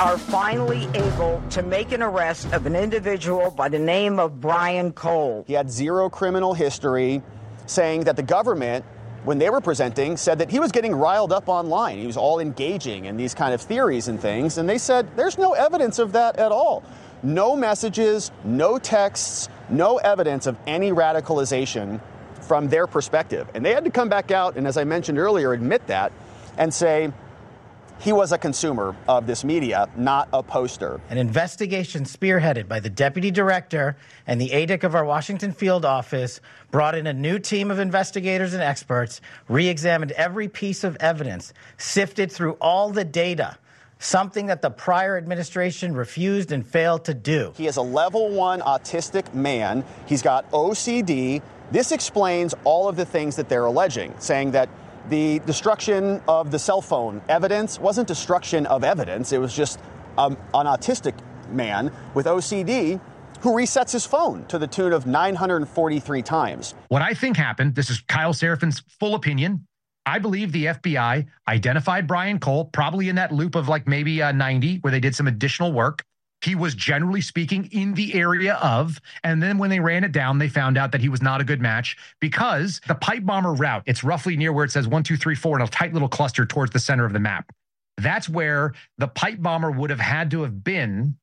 are finally able to make an arrest of an individual by the name of Brian Cole. He had zero criminal history, saying that the government, when they were presenting, said that he was getting riled up online. He was all engaging in these kind of theories and things. And they said there's no evidence of that at all. No messages, no texts, no evidence of any radicalization from their perspective. And they had to come back out and, as I mentioned earlier, admit that and say he was a consumer of this media, not a poster. An investigation spearheaded by the deputy director and the ADIC of our Washington field office brought in a new team of investigators and experts, re-examined every piece of evidence, sifted through all the data, something that the prior administration refused and failed to do. He is a level 1 autistic man. He's got OCD. This explains all of the things that they're alleging, saying that the destruction of the cell phone evidence wasn't destruction of evidence. It was just an autistic man with OCD who resets his phone to the tune of 943 times. What I think happened, this is Kyle Serafin's full opinion, I believe the FBI identified Brian Cole, probably in that loop of like maybe 90, where they did some additional work. He was generally speaking in the area of, and then when they ran it down, they found out that he was not a good match because the pipe bomber route, it's roughly near where it says 1, 2, 3, 4 in a tight little cluster towards the center of the map. That's where the pipe bomber would have had to have been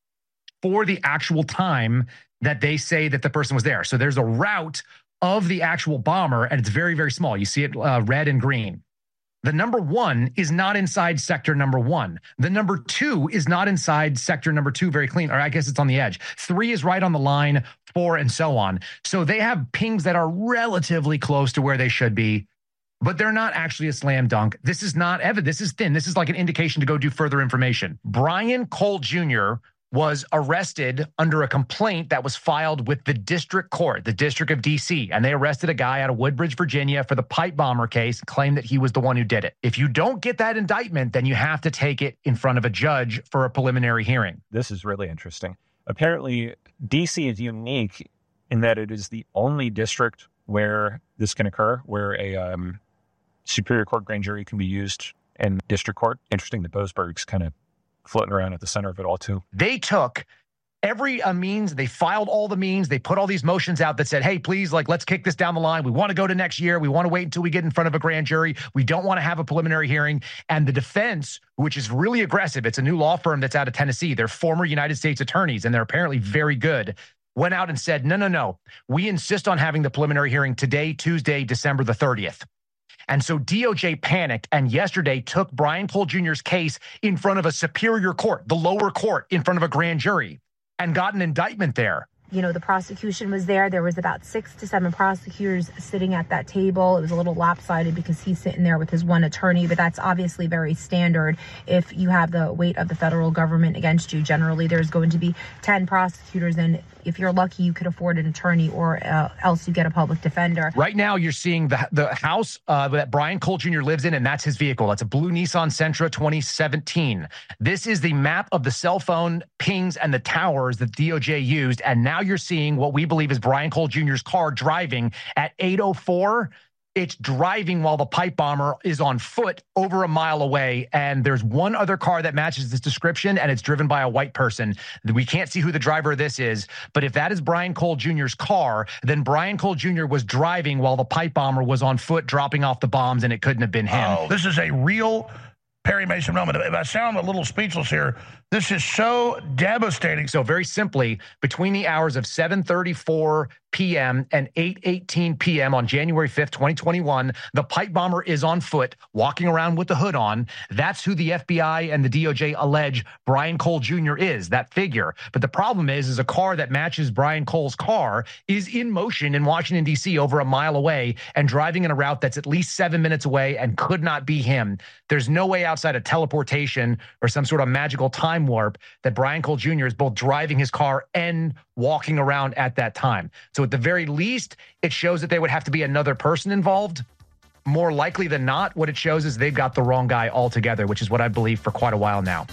for the actual time that they say that the person was there. So there's a route of the actual bomber, and it's very, very small. You see it red and green. The number 1 is not inside sector number 1. The number 2 is not inside sector number 2, very clean, or I guess it's on the edge. 3 is right on the line, 4, and so on. So they have pings that are relatively close to where they should be, but they're not actually a slam dunk. This is not evidence. This is thin. This is like an indication to go do further information. Brian Cole Jr. was arrested under a complaint that was filed with the district court, the District of D.C., and they arrested a guy out of Woodbridge, Virginia for the pipe bomber case and claimed that he was the one who did it. If you don't get that indictment, then you have to take it in front of a judge for a preliminary hearing. This is really interesting. Apparently, D.C. is unique in that it is the only district where this can occur, where a Superior Court grand jury can be used in district court. Interesting that Boasberg's kind of floating around at the center of it all too. They took every means, they filed all the means, they put all these motions out that said, hey, please, like, let's kick this down the line. We want to go to next year. We want to wait until we get in front of a grand jury. We don't want to have a preliminary hearing. And the defense, which is really aggressive, it's a new law firm that's out of Tennessee. They're former United States attorneys, and they're apparently very good, went out and said, no. We insist on having the preliminary hearing today, Tuesday, December the 30th. And so DOJ panicked and yesterday took Brian Cole Jr.'s case in front of a superior court, the lower court, in front of a grand jury, and got an indictment there. You know, the prosecution was there. There was about 6 to 7 prosecutors sitting at that table. It was a little lopsided because he's sitting there with his one attorney, but that's obviously very standard. If you have the weight of the federal government against you, generally there's going to be 10 prosecutors, and if you're lucky, you could afford an attorney, or else you get a public defender. Right now, you're seeing the house that Brian Cole Jr. lives in, and that's his vehicle. That's a blue Nissan Sentra 2017. This is the map of the cell phone pings and the towers that DOJ used, and now you're seeing what we believe is Brian Cole Jr.'s car driving at 8:04. It's driving while the pipe bomber is on foot over a mile away. And there's one other car that matches this description, and it's driven by a white person. We can't see who the driver of this is, but if that is Brian Cole Jr.'s car, then Brian Cole Jr. was driving while the pipe bomber was on foot dropping off the bombs, and it couldn't have been him. Oh, this is a real Perry Mason moment. If I sound a little speechless here, this is so devastating. So very simply, between the hours of 7:34 p.m. and 8:18 p.m. on January 5th, 2021, the pipe bomber is on foot, walking around with the hood on. That's who the FBI and the DOJ allege Brian Cole Jr. is, that figure. But the problem is a car that matches Brian Cole's car is in motion in Washington, D.C., over a mile away and driving in a route that's at least 7 minutes away and could not be him. There's no way outside of teleportation or some sort of magical time warp that Brian Cole Jr. is both driving his car and walking around at that time. So at the very least, it shows that there would have to be another person involved. More likely than not, what it shows is they've got the wrong guy altogether, which is what I believe for quite a while now.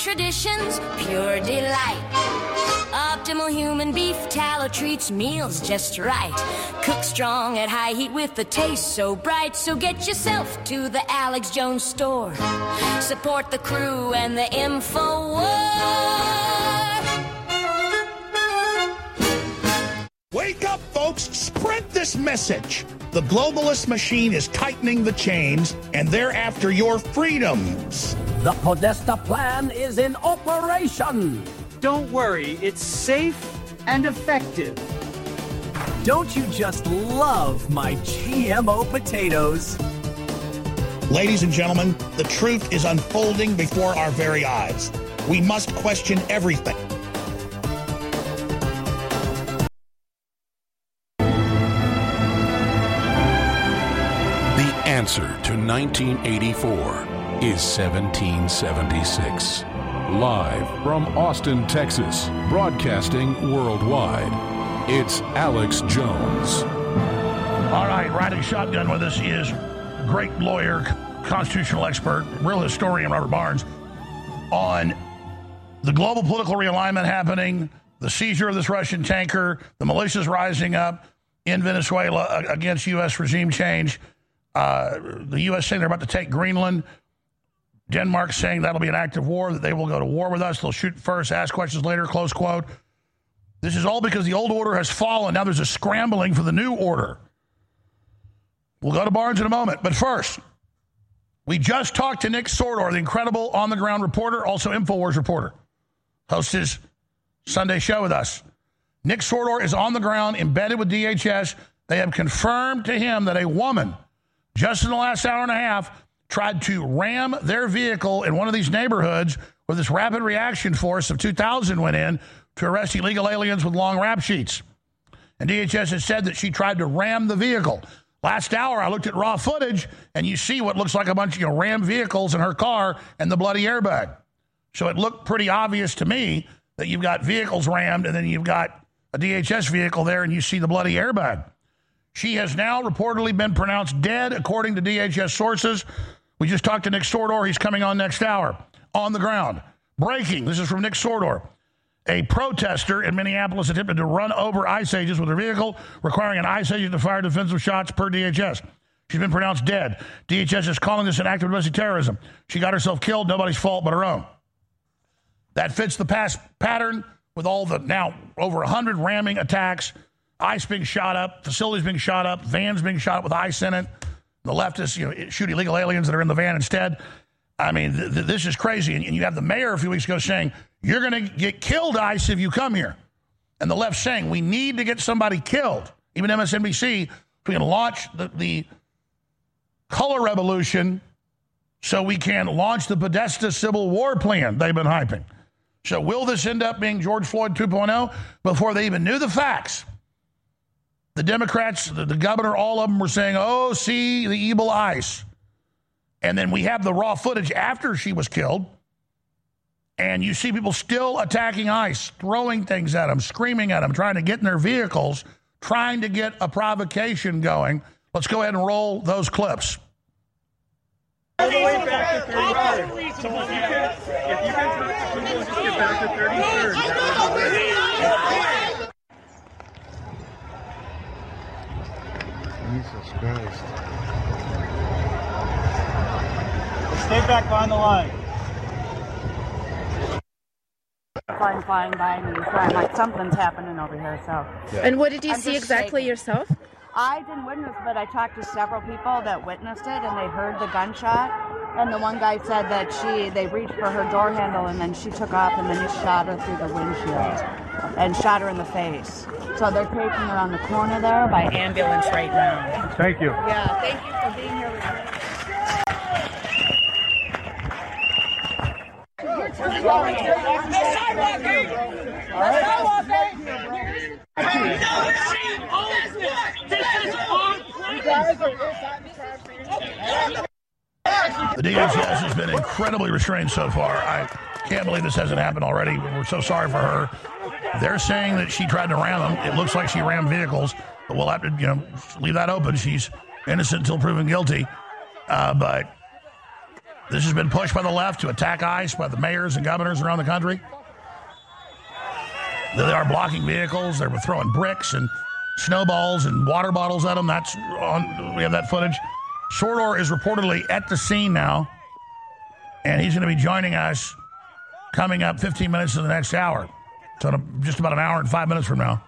traditions, pure delight. Optimal human beef tallow treats meals just right. Cook strong at high heat with the taste so bright. So get yourself to the Alex Jones store. Support the crew and the InfoWars. Wake up, folks. Spread this message. The globalist machine is tightening the chains, and they're after your freedoms. The Podesta plan is in operation. Don't worry, it's safe and effective. Don't you just love my GMO potatoes? Ladies and gentlemen, the truth is unfolding before our very eyes. We must question everything. The answer to 1984 is 1776. Live from Austin, Texas, broadcasting worldwide, it's Alex Jones. All right, riding shotgun with us is great lawyer, constitutional expert, real historian Robert Barnes on the global political realignment happening, the seizure of this Russian tanker, the militias rising up in Venezuela against U.S. regime change, the U.S. saying they're about to take Greenland, Denmark saying that'll be an act of war, that they will go to war with us. They'll shoot first, ask questions later, close quote. This is all because the old order has fallen. Now there's a scrambling for the new order. We'll go to Barnes in a moment. But first, we just talked to Nick Sordor, the incredible on-the-ground reporter, also InfoWars reporter. Hosts his Sunday show with us. Nick Sordor is on the ground, embedded with DHS. They have confirmed to him that a woman, just in the last hour and a half, tried to ram their vehicle in one of these neighborhoods where this rapid reaction force of 2,000 went in to arrest illegal aliens with long rap sheets. And DHS has said that she tried to ram the vehicle. Last hour, I looked at raw footage, and you see what looks like a bunch of rammed vehicles in her car and the bloody airbag. So it looked pretty obvious to me that you've got vehicles rammed, and then you've got a DHS vehicle there, and you see the bloody airbag. She has now reportedly been pronounced dead, according to DHS sources. We just talked to Nick Sordor. He's coming on next hour. On the ground. Breaking. This is from Nick Sordor. A protester in Minneapolis attempted to run over ICE agents with her vehicle, requiring an ICE agent to fire defensive shots per DHS. She's been pronounced dead. DHS is calling this an act of domestic terrorism. She got herself killed. Nobody's fault but her own. That fits the past pattern with all the now over 100 ramming attacks, ICE being shot up, facilities being shot up, vans being shot up with ICE in it. The leftists, shoot illegal aliens that are in the van instead. I mean, this is crazy. And you have the mayor a few weeks ago saying, you're going to get killed, ICE, if you come here. And the left saying, we need to get somebody killed. Even MSNBC, we can launch the color revolution so we can launch the Podesta Civil War plan they've been hyping. So will this end up being George Floyd 2.0? Before they even knew the facts, the Democrats, the governor, all of them were saying, oh, see, the evil ICE. And then we have the raw footage after she was killed. And you see people still attacking ICE, throwing things at them, screaming at them, trying to get in their vehicles, trying to get a provocation going. Let's go ahead and roll those clips. All the way back to 33rd. So if you can just get back to 33rd, that would be great. Jesus Christ. Stay back on the line. Flying by me, so I'm like, something's happening over here, so. Yeah. And what did you see exactly yourself? I didn't witness, but I talked to several people that witnessed it, and they heard the gunshot. And the one guy said that they reached for her door handle, and then she took off, and then he shot her through the windshield and shot her in the face. So they're taking her on the corner there by ambulance right now. Thank you. Yeah, thank you for being here with me. The DHS has been incredibly restrained so far. I can't believe this hasn't happened already. We're so sorry for her. They're saying that she tried to ram them. It looks like she rammed vehicles, but we'll have to, leave that open. She's innocent until proven guilty. But This has been pushed by the left to attack ICE by the mayors and governors around the country. They are blocking vehicles. They were throwing bricks and snowballs and water bottles at them. That's on. We have that footage. Sordor is reportedly at the scene now, and he's going to be joining us coming up 15 minutes in the next hour. So just about an hour and 5 minutes from now.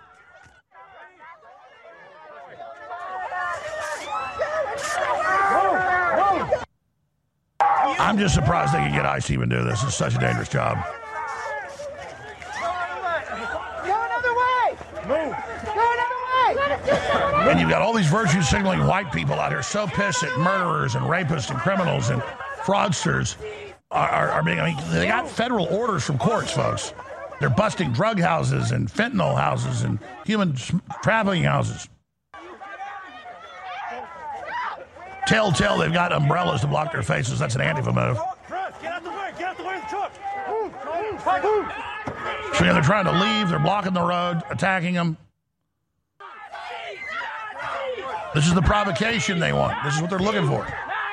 I'm just surprised they can get ICE to even do this. It's such a dangerous job. And you've got all these virtue signaling white people out here so pissed that murderers and rapists and criminals and fraudsters are being, I mean, they got federal orders from courts, folks. They're busting drug houses and fentanyl houses and human trafficking houses. Telltale, they've got umbrellas to block their faces. That's an Antifa move. Get out the way. Get out the way of the truck. So yeah, they're trying to leave. They're blocking the road, attacking them. This is the provocation they want. This is what they're looking for.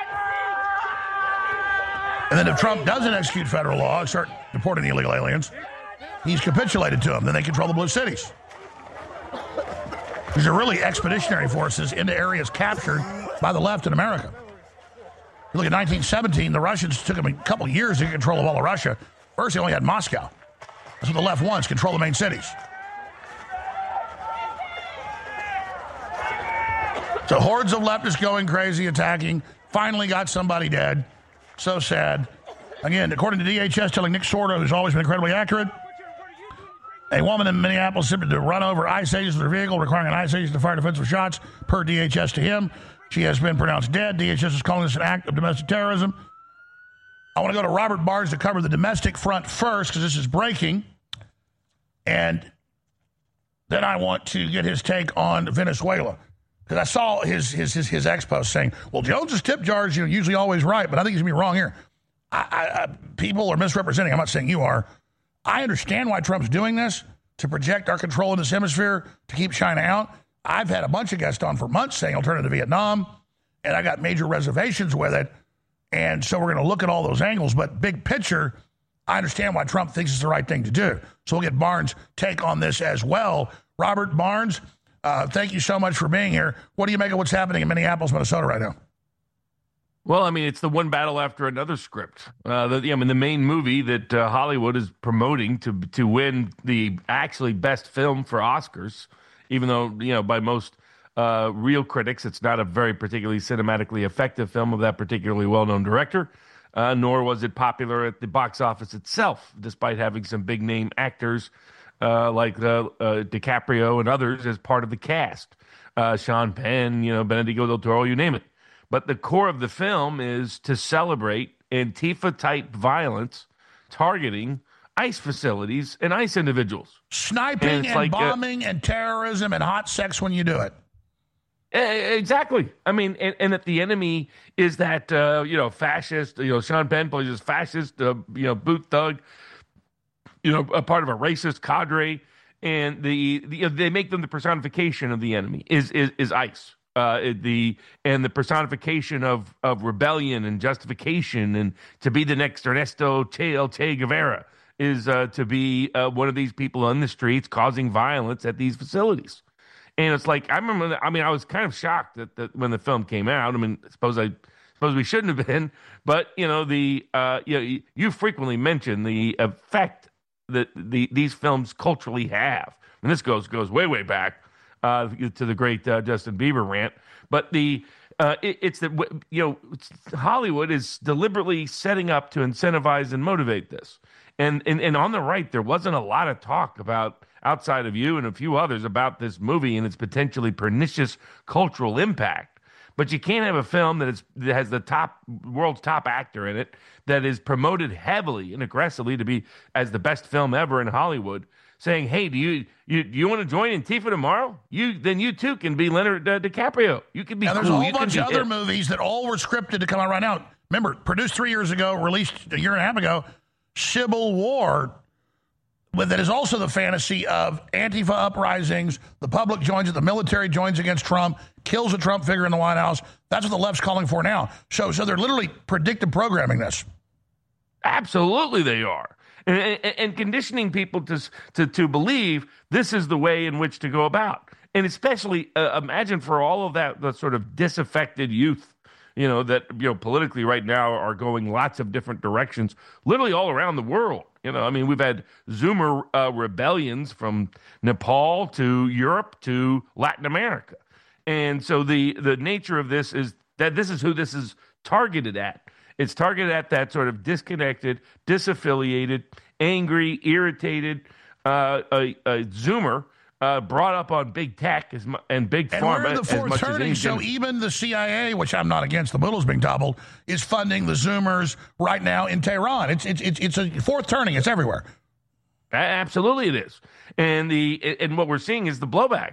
And then if Trump doesn't execute federal law and start deporting the illegal aliens, he's capitulated to them. Then they control the blue cities. These are really expeditionary forces into areas captured by the left in America. You look at 1917, the Russians took them a couple of years to get control of all of Russia. First, they only had Moscow. That's what the left wants, control the main cities. So hordes of leftists going crazy, attacking. Finally got somebody dead. So sad. Again, according to DHS, telling Nick Sordo, who's always been incredibly accurate, a woman in Minneapolis attempted to run over ICE agents with her vehicle, requiring an ICE agent to fire defensive shots, per DHS to him. She has been pronounced dead. DHS is calling this an act of domestic terrorism. I want to go to Robert Barnes to cover the domestic front first, because this is breaking. And then I want to get his take on Venezuela. Because I saw his ex-post saying, well, Jones's tip jar is usually always right, but I think he's going to be wrong here. People are misrepresenting. I'm not saying you are. I understand why Trump's doing this, to project our control in this hemisphere, to keep China out. I've had a bunch of guests on for months saying alternative to Vietnam, and I got major reservations with it. And so we're going to look at all those angles. But big picture, I understand why Trump thinks it's the right thing to do. So we'll get Barnes' take on this as well. Robert Barnes, thank you so much for being here. What do you make of what's happening in Minneapolis, Minnesota right now? Well, I mean, it's the one battle after another script. The main movie that Hollywood is promoting to win the actually best film for Oscars, even though, by most real critics, it's not a very particularly cinematically effective film of that particularly well-known director, nor was it popular at the box office itself, despite having some big-name actors like DiCaprio and others as part of the cast. Sean Penn, Benedict del Toro, you name it. But the core of the film is to celebrate Antifa-type violence targeting ICE facilities and ICE individuals. Sniping and bombing and terrorism and hot sex when you do it. Exactly. I mean, and that the enemy is that, fascist, Sean Penn plays as fascist, boot thug, a part of a racist cadre. And they make them the personification of the enemy is ICE. The personification of rebellion and justification, and to be the next Ernesto Che Guevara is to be one of these people on the streets causing violence at these facilities. And it's like, I remember, I was kind of shocked that when the film came out. I mean, I suppose we shouldn't have been, but you frequently mention the effect that these films culturally have, and this goes way back. To the great Justin Bieber rant, but it's that Hollywood is deliberately setting up to incentivize and motivate this, and on the right there wasn't a lot of talk about, outside of you and a few others, about this movie and its potentially pernicious cultural impact. But you can't have a film that has the world's top actor in it, that is promoted heavily and aggressively to be as the best film ever in Hollywood, saying, hey, do you want to join Antifa tomorrow? Then you too can be Leonard DiCaprio. You can be cool. There's a whole bunch of other it. movies that all were scripted to come out right now. Remember, produced 3 years ago, released a year and a half ago, Civil War but that is also the fantasy of Antifa uprisings. The public joins it. The military joins against Trump, kills a Trump figure in the White House. That's what the left's calling for now. So they're literally predictive programming this. Absolutely, they are. And conditioning people to believe this is the way in which to go about. And especially imagine for all of that, the sort of disaffected youth, that, politically right now are going lots of different directions, literally all around the world. We've had Zoomer rebellions from Nepal to Europe to Latin America. And so the nature of this is that this is who this is targeted at. It's targeted at that sort of disconnected, disaffiliated, angry, irritated Zoomer brought up on big tech and big pharma we're in the fourth turning, so even the CIA, which I'm not against, the Buddha's being toppled, is funding the Zoomers right now in Tehran. It's a fourth turning. It's everywhere. Absolutely, it is. And what we're seeing is the blowback.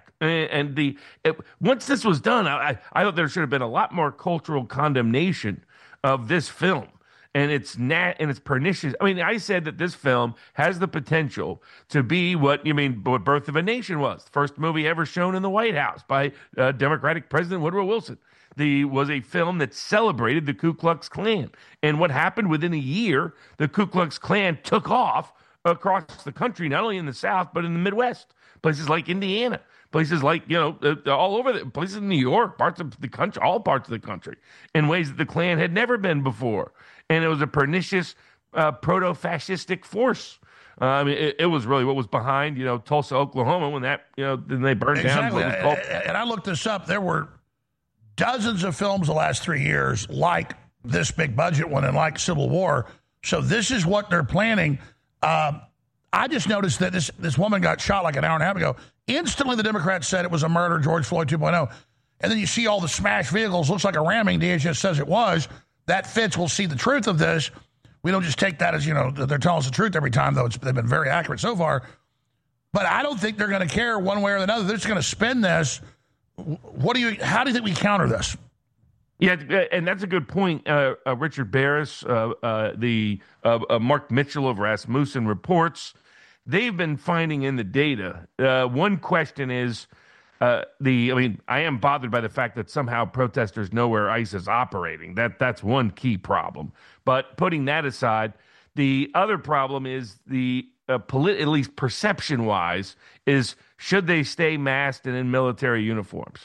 Once this was done, I thought there should have been a lot more cultural condemnation of this film. And it's pernicious. I said that this film has the potential to be what Birth of a Nation was. First movie ever shown in the White House by Democratic President Woodrow Wilson. Was a film that celebrated the Ku Klux Klan. And what happened within a year, the Ku Klux Klan took off across the country, not only in the South, but in the Midwest. Places like Indiana. Places like, all over, places in New York, parts of the country, all parts of the country, in ways that the Klan had never been before. And it was a pernicious proto-fascistic force. It was really what was behind, Tulsa, Oklahoma, when that, then they burned down. And I looked this up. There were dozens of films the last 3 years like this big budget one and like Civil War. So this is what they're planning. I just noticed that this woman got shot like an hour and a half ago. Instantly, the Democrats said it was a murder, George Floyd 2.0. And then you see all the smashed vehicles. Looks like a ramming. DHS says it was. That fits. We'll see the truth of this. We don't just take that as, they're telling us the truth every time, though they've been very accurate so far. But I don't think they're going to care one way or another. They're just going to spin this. How do you think we counter this? Yeah, and that's a good point. Richard Barris, the Mark Mitchell of Rasmussen reports, they've been finding in the data. One question is, I am bothered by the fact that somehow protesters know where ICE is operating. That's one key problem. But putting that aside, the other problem is at least perception-wise, is should they stay masked and in military uniforms?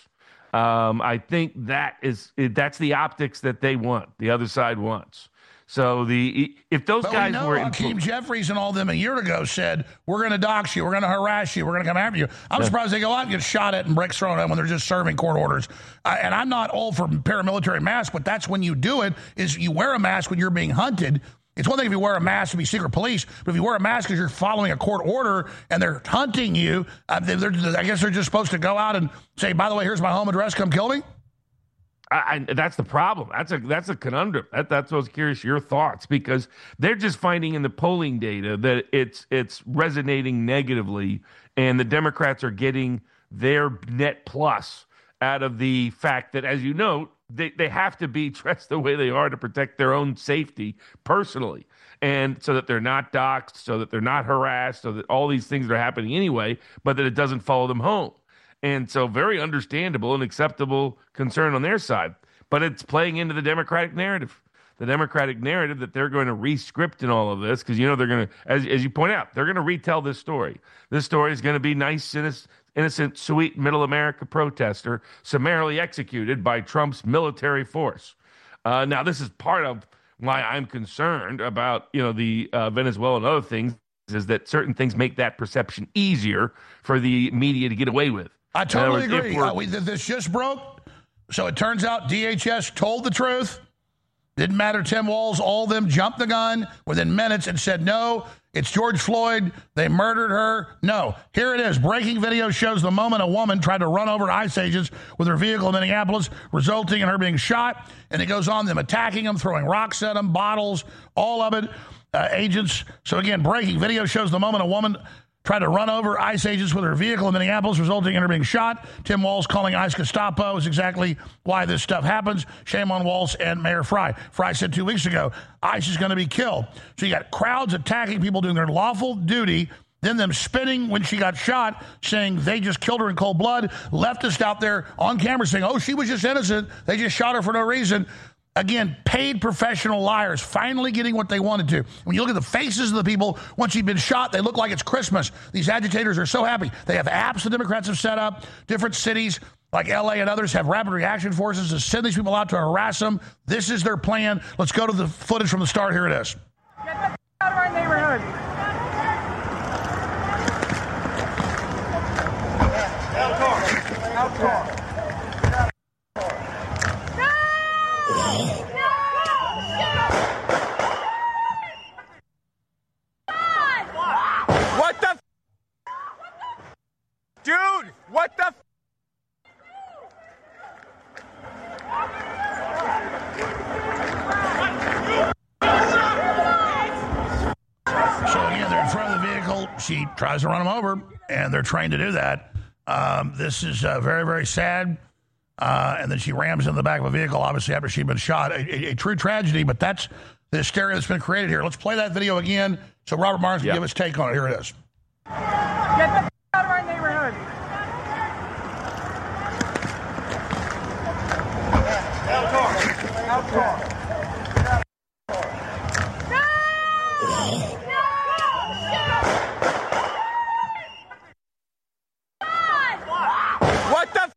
I think that's the optics that they want. The other side wants. So if those guys were Hakeem Jeffries and all them a year ago said, we're going to dox you, we're going to harass you, we're going to come after you. I'm surprised they go out and get shot at and bricks thrown at them when they're just serving court orders. And I'm not all for paramilitary masks, but that's when you do it, is you wear a mask when you're being hunted. It's one thing if you wear a mask to be secret police, but if you wear a mask because you're following a court order and they're hunting you, I guess they're just supposed to go out and say, by the way, here's my home address, come kill me? That's the problem. That's a conundrum. That's what I was curious your thoughts, because they're just finding in the polling data that it's resonating negatively, and the Democrats are getting their net plus out of the fact that, as you know, they have to be dressed the way they are to protect their own safety personally, and so that they're not doxxed, so that they're not harassed, so that all these things are happening anyway, but that it doesn't follow them home. And so very understandable and acceptable concern on their side. But it's playing into the Democratic narrative. The Democratic narrative that they're going to re-script in all of this, because, they're going to, as you point out, they're going to retell this story. This story is going to be nice, innocent, sweet middle America protester summarily executed by Trump's military force. Now, this is part of why I'm concerned about, the Venezuela and other things, is that certain things make that perception easier for the media to get away with. I totally agree. This just broke. So it turns out DHS told the truth. Didn't matter. Tim Walz, all of them jumped the gun within minutes and said, no, it's George Floyd. They murdered her. No, here it is. Breaking video shows the moment a woman tried to run over ICE agents with her vehicle in Minneapolis, resulting in her being shot. And it goes on, them attacking them, throwing rocks at them, bottles, all of it. Agents. So again, breaking video shows the moment a woman tried to run over ICE agents with her vehicle in Minneapolis, resulting in her being shot. Tim Walz calling ICE Gestapo is exactly why this stuff happens. Shame on Walz and Mayor Frey. Frey said 2 weeks ago, ICE is going to be killed. So you got crowds attacking people doing their lawful duty then them spinning when she got shot, saying they just killed her in cold blood, leftists out there on camera saying, oh, she was just innocent, they just shot her for no reason. Again, paid professional liars, finally getting what they wanted to. When you look at the faces of the people, once you've been shot, they look like it's Christmas. These agitators are so happy. They have apps the Democrats have set up. Different cities like L.A. and others have rapid reaction forces to send these people out to harass them. This is their plan. Let's go to the footage from the start. Here it is. Get the out of our neighborhood. Out car. What the? Dude, what the? So again, they're in front of the vehicle. She tries to run them over, and they're trained to do that. This is very, very sad. And then she rams into the back of a vehicle, obviously, after she'd been shot. A true tragedy, but that's the hysteria that's been created here. Let's play that video again so Robert Barnes can give his take on it. Here it is. Get the out of our neighborhood. Out car. What the?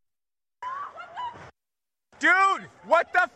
Dude, what the?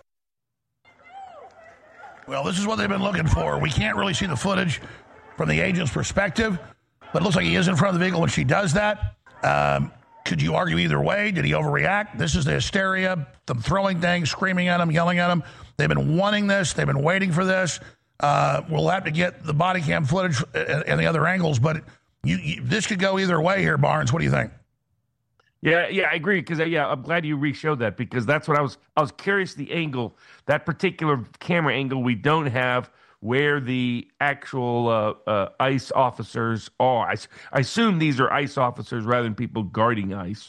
Well, this is what they've been looking for. We can't really see the footage from the agent's perspective, but it looks like he is in front of the vehicle when she does that. Could you argue either way? Did he overreact? This is the hysteria, them throwing things, screaming at him, yelling at him. They've been wanting this. They've been waiting for this. We'll have to get the body cam footage and the other angles, but this could go either way here, Barnes. What do you think? Yeah, I agree, because I'm glad you re-showed that, because that's what I was curious, the angle, that particular camera angle we don't have, where the actual ICE officers are. I assume these are ICE officers rather than people guarding ICE.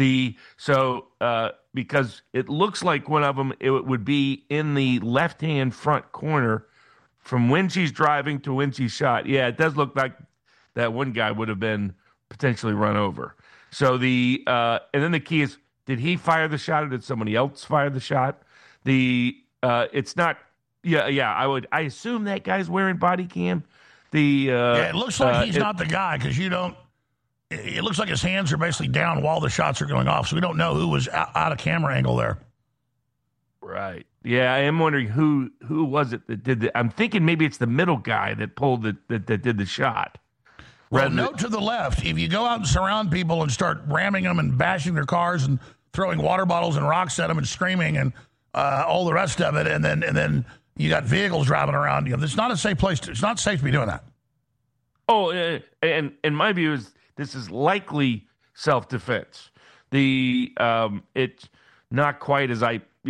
Because it looks like one of them, it would be in the left-hand front corner from when she's driving to when she's shot. Yeah, it does look like that one guy would have been potentially run over. So and then the key is, did he fire the shot or did somebody else fire the shot? It's not. I assume that guy's wearing body cam. It looks like he's not the guy, because it looks like his hands are basically down while the shots are going off. So we don't know who was out of camera angle there. Right. Yeah, I am wondering who was it that did I'm thinking maybe it's the middle guy that pulled that did the shot. Well, note to the left, if you go out and surround people and start ramming them and bashing their cars and throwing water bottles and rocks at them and screaming and all the rest of it, and then you got vehicles driving around, it's not a safe place. It's not safe to be doing that. Oh, and my view is this is likely self-defense. It's not quite as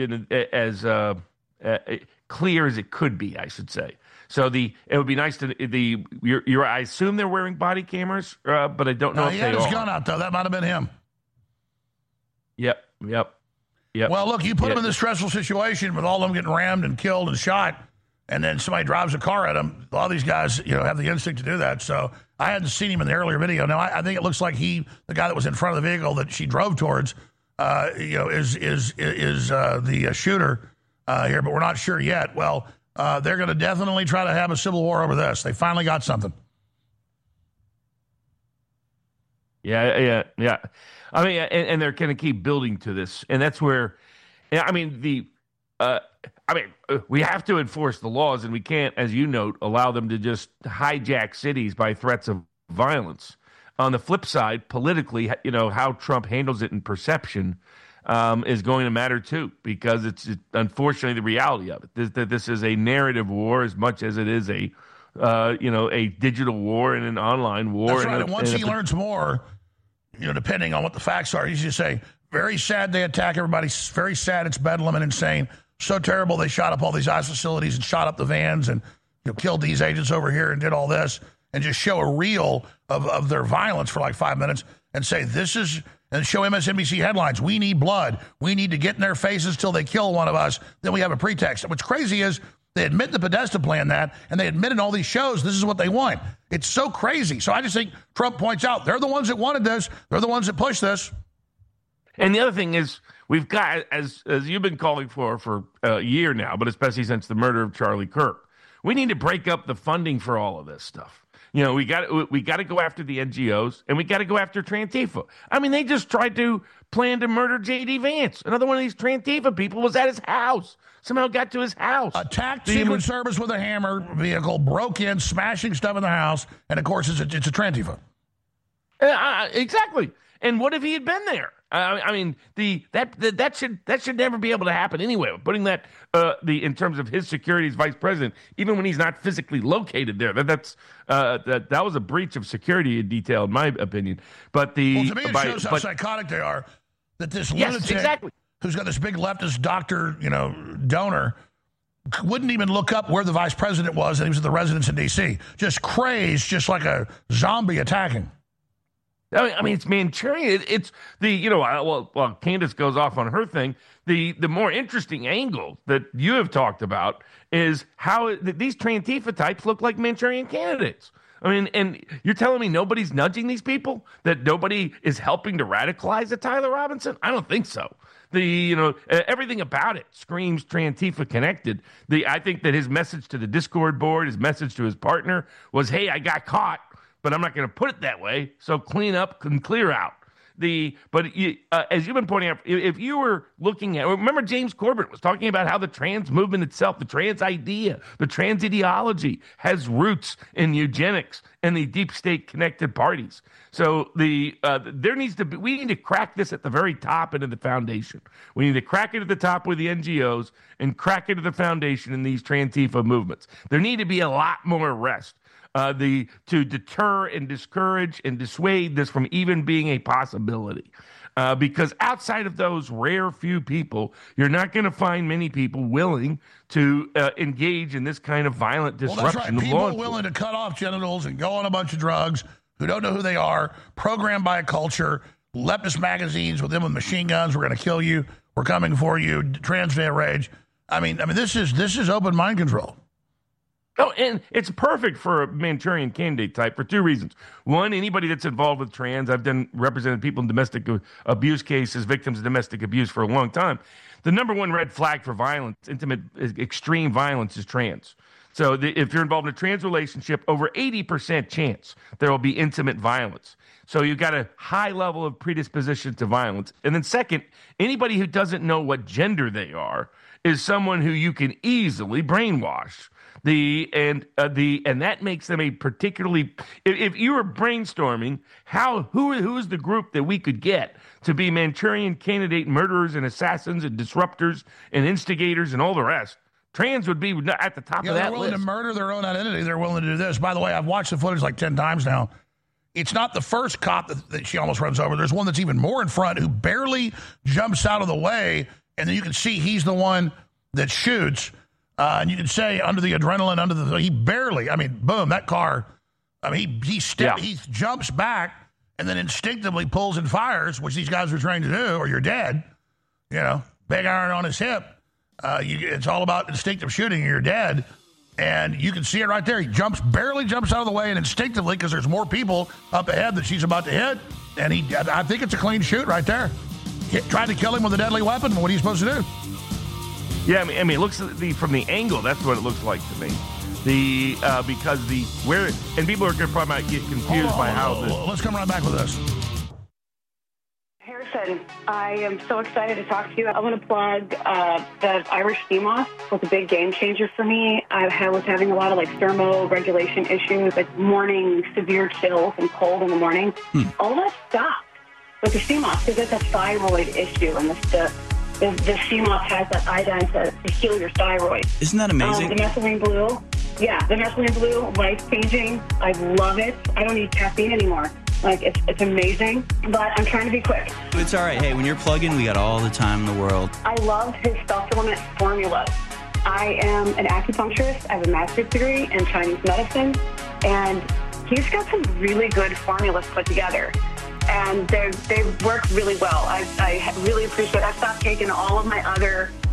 clear as it could be, I should say. So it would be nice to I assume they're wearing body cameras, but I don't know if they are. He had his gun out though. That might have been him. Yep. Well, look, you put them in this stressful situation with all of them getting rammed and killed and shot, and then somebody drives a car at them. A lot of these guys, have the instinct to do that. So I hadn't seen him in the earlier video. Now I think it looks like the guy that was in front of the vehicle that she drove towards, is the shooter here, but we're not sure yet. Well. They're going to definitely try to have a civil war over this. They finally got something. Yeah. I mean, and they're going to keep building to this, and that's where, we have to enforce the laws, and we can't, as you note, allow them to just hijack cities by threats of violence. On the flip side, politically, how Trump handles it in perception is going to matter too, because it's unfortunately the reality of it. This is a narrative war as much as it is a digital war and an online war. That's right. And once he learns more, depending on what the facts are, he's just say, very sad they attack everybody. Very sad. It's bedlam and insane. So terrible they shot up all these ICE facilities and shot up the vans and killed these agents over here and did all this, and just show a reel of their violence for like 5 minutes and say this is. And show MSNBC headlines. We need blood. We need to get in their faces till they kill one of us. Then we have a pretext. And what's crazy is They admit the Podesta planned that, and they admit in all these shows this is what they want. It's so crazy. So I just think Trump points out they're the ones that wanted this. They're the ones that pushed this. And the other thing is, we've got, as you've been calling for a year now, but especially since the murder of Charlie Kirk, we need to break up the funding for all of this stuff. You know, we got to go after the NGOs, and we got to go after Trantifa. I mean, they just tried to plan to murder J.D. Vance. Another one of these Trantifa people was at his house. Somehow got to his house. Attacked Secret Service with a hammer vehicle, broke in, smashing stuff in the house, and of course it's a Trantifa. Exactly. And what if he had been there? I mean, that should never be able to happen anyway. Putting that in terms of his security as vice president, even when he's not physically located there, that was a breach of security detail, in my opinion. But to me, it shows how psychotic they are. That this lunatic who's got this big leftist doctor, donor, wouldn't even look up where the vice president was, and he was at the residence in D.C. Just crazed, just like a zombie attacking. I mean, it's Manchurian. It's well, Candace goes off on her thing. The more interesting angle that you have talked about is how these Trantifa types look like Manchurian candidates. I mean, and you're telling me nobody's nudging these people? That nobody is helping to radicalize a Tyler Robinson? I don't think so. Everything about it screams Trantifa connected. I think that his message to the Discord board, his message to his partner was, hey, I got caught, but I'm not going to put it that way. So clean up and clear out. As you've been pointing out, if you were looking at, remember James Corbett was talking about how the trans movement itself, the trans idea, the trans ideology has roots in eugenics and the deep state connected parties. So we need to crack this at the very top and at the foundation. We need to crack it at the top with the NGOs and crack it at the foundation in these Trantifa movements. There need to be a lot more arrests. To deter and discourage and dissuade this from even being a possibility. Because outside of those rare few people, you're not going to find many people willing to engage in this kind of violent disruption that's right. of law People enforcement. willing to cut off genitals and go on a bunch of drugs who don't know who they are, programmed by a culture, leftist magazines with them with machine guns. We're going to kill you. We're coming for you. Trans day rage. I mean, this is open mind control. Oh, and it's perfect for a Manchurian candidate type for two reasons. One, anybody that's involved with trans, I've represented people in domestic abuse cases, victims of domestic abuse for a long time. The number one red flag for violence, extreme violence, is trans. So if you're involved in a trans relationship, over 80% chance there will be intimate violence. So you've got a high level of predisposition to violence. And then second, anybody who doesn't know what gender they are is someone who you can easily brainwash. And that makes them a particularly, if you were brainstorming who is the group that we could get to be Manchurian candidate murderers and assassins and disruptors and instigators and all the rest, trans would be at the top of that list. They're willing to murder their own identity. They're willing to do this. By the way, I've watched the footage like 10 times now. It's not the first cop that she almost runs over. There's one that's even more in front who barely jumps out of the way, and then you can see he's the one that shoots. And you can say under the adrenaline, he barely, boom, that car, he jumps back and then instinctively pulls and fires, which these guys were trained to do, or you're dead. Big iron on his hip. It's all about instinctive shooting, and you're dead. And you can see it right there. He barely jumps out of the way, and instinctively, because there's more people up ahead that she's about to hit. And I think it's a clean shoot right there. Tried to kill him with a deadly weapon. What are you supposed to do? Yeah, it looks from the angle. That's what it looks like to me. Because people are going to probably get confused by how. Let's come right back with this. Harrison, I am so excited to talk to you. I want to plug the Irish sea moth was a big game changer for me. I was having a lot of thermoregulation issues, like morning severe chills and cold in the morning. All that stopped with the sea moth because it's a thyroid issue, and the sea moth has that iodine to heal your thyroid. Isn't that amazing? The methylene blue. Yeah, the methylene blue, life-changing. I love it. I don't need caffeine anymore. It's amazing, but I'm trying to be quick. It's all right. Hey, when you're plugging, we got all the time in the world. I love his supplement formulas. I am an acupuncturist. I have a master's degree in Chinese medicine, and he's got some really good formulas put together. And they work really well. I really appreciate it. I stopped taking all of my other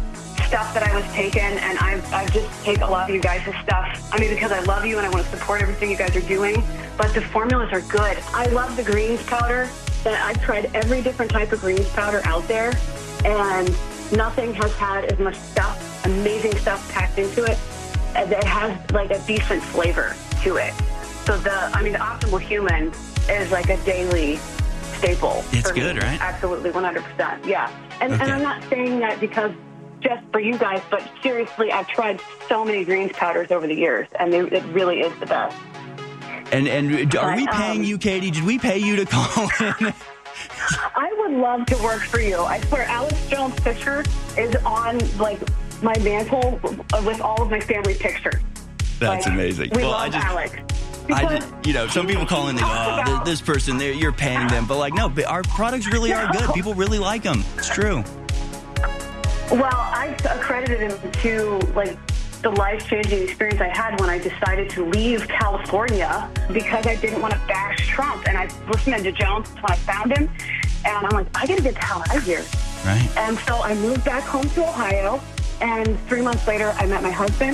stuff that I was taking, and I've just taken a lot of you guys' stuff. I mean, because I love you and I want to support everything you guys are doing, but the formulas are good. I love the greens powder. I've tried every different type of greens powder out there, and nothing has had as much stuff, amazing stuff packed into it, that has like a decent flavor to it. So the Optimal Human is like a daily staple. It's good, me. right? Absolutely, 100%. Yeah. And Okay. and I'm not saying that because just for you guys, but seriously, I've tried so many greens powders over the years, and it really is the best. And are we paying you, Katie? Did we pay you to call in? I would love to work for you. I swear, Alex Jones' picture is on like my mantle with all of my family pictures. That's amazing. We love Alex. Some people call in, they go, this person, you're paying them. But like, no, but our products really are good. People really like them. It's true. Well, I accredited him to like the life-changing experience I had when I decided to leave California because I didn't want to bash Trump. And I listened to Jones when I found him, and I'm like, I got to get the hell out of here. Right. And so I moved back home to Ohio, and 3 months later, I met my husband.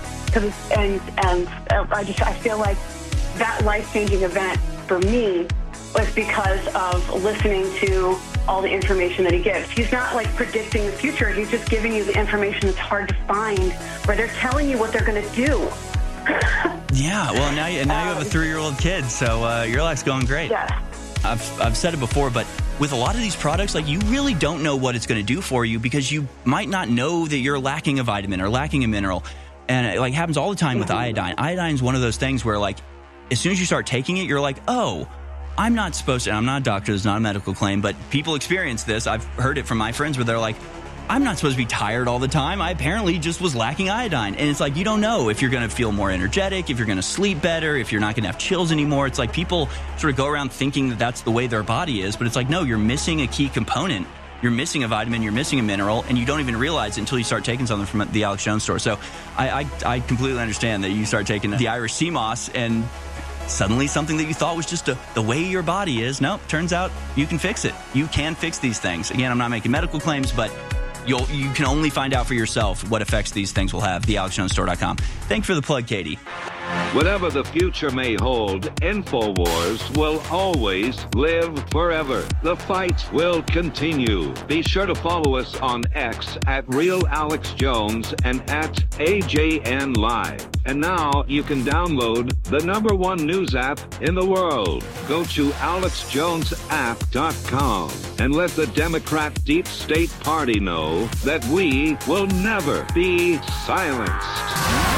I feel like that life-changing event for me was because of listening to all the information that he gives. He's not like predicting the future. He's just giving you the information that's hard to find, where they're telling you what they're going to do. Yeah, well, now you have a 3-year-old kid, so your life's going great. Yes. I've said it before, but with a lot of these products, like, you really don't know what it's going to do for you because you might not know that you're lacking a vitamin or lacking a mineral. And it happens all the time with iodine. Iodine is one of those things where, like, as soon as you start taking it, you're like, oh, I'm not supposed to. And I'm not a doctor. It's not a medical claim, but people experience this. I've heard it from my friends where they're like, I'm not supposed to be tired all the time. I apparently just was lacking iodine. And it's like, you don't know if you're going to feel more energetic, if you're going to sleep better, if you're not going to have chills anymore. It's like people sort of go around thinking that that's the way their body is. But it's like, no, you're missing a key component. You're missing a vitamin, you're missing a mineral, and you don't even realize it until you start taking something from the Alex Jones store. So I completely understand that you start taking the Irish sea moss and suddenly something that you thought was just the way your body is. No, turns out you can fix it. You can fix these things. Again, I'm not making medical claims, but you can only find out for yourself what effects these things will have. TheAlexJonesStore.com. Thanks for the plug, Katie. Whatever the future may hold, InfoWars will always live forever. The fight will continue. Be sure to follow us on X at RealAlexJones and at AJN Live. And now you can download the #1 news app in the world. Go to AlexJonesApp.com and let the Democrat Deep State Party know that we will never be silenced.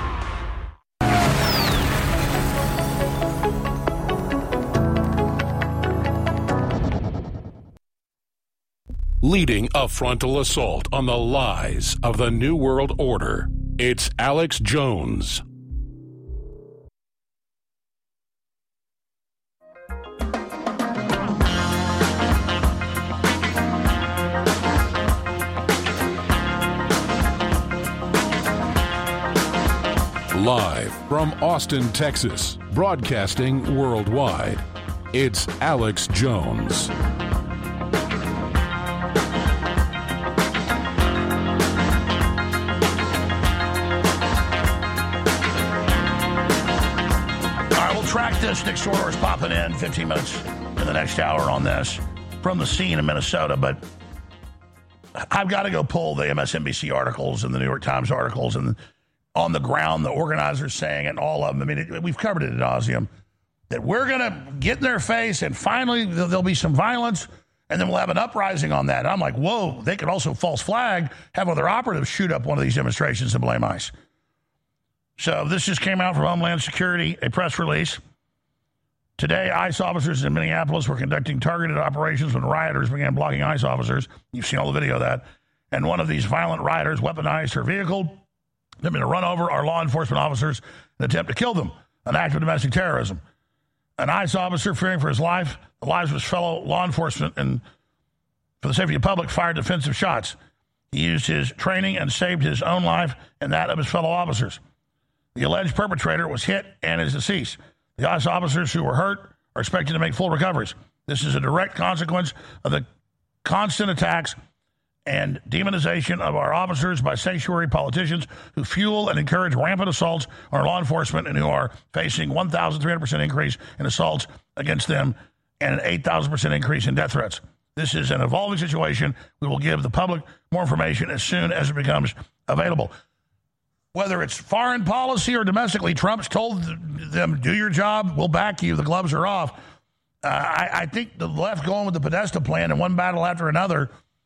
Leading a frontal assault on the lies of the New World Order, it's Alex Jones. Live from Austin, Texas, broadcasting worldwide, it's Alex Jones. Track this. Nick Sortor is popping in 15 minutes in the next hour on this from the scene in Minnesota. But I've got to go pull the MSNBC articles and the New York Times articles and on the ground, the organizers saying it and all of them. I mean, we've covered it ad nauseum that we're going to get in their face and finally there'll be some violence and then we'll have an uprising on that. And I'm like, whoa, they could also false flag, have other operatives shoot up one of these demonstrations and blame ICE. So this just came out from Homeland Security, a press release. Today, ICE officers in Minneapolis were conducting targeted operations when rioters began blocking ICE officers. You've seen all the video of that. And one of these violent rioters weaponized her vehicle, attempting to run over our law enforcement officers in an attempt to kill them, an act of domestic terrorism. An ICE officer, fearing for his life, the lives of his fellow law enforcement, and for the safety of the public, fired defensive shots. He used his training and saved his own life and that of his fellow officers. The alleged perpetrator was hit and is deceased. The ICE officers who were hurt are expected to make full recoveries. This is a direct consequence of the constant attacks and demonization of our officers by sanctuary politicians who fuel and encourage rampant assaults on our law enforcement and who are facing 1,300% increase in assaults against them and an 8,000% increase in death threats. This is an evolving situation. We will give the public more information as soon as it becomes available. Whether it's foreign policy or domestically, Trump's told them, do your job, we'll back you, the gloves are off. I think the left going with the Podesta plan and one battle after another,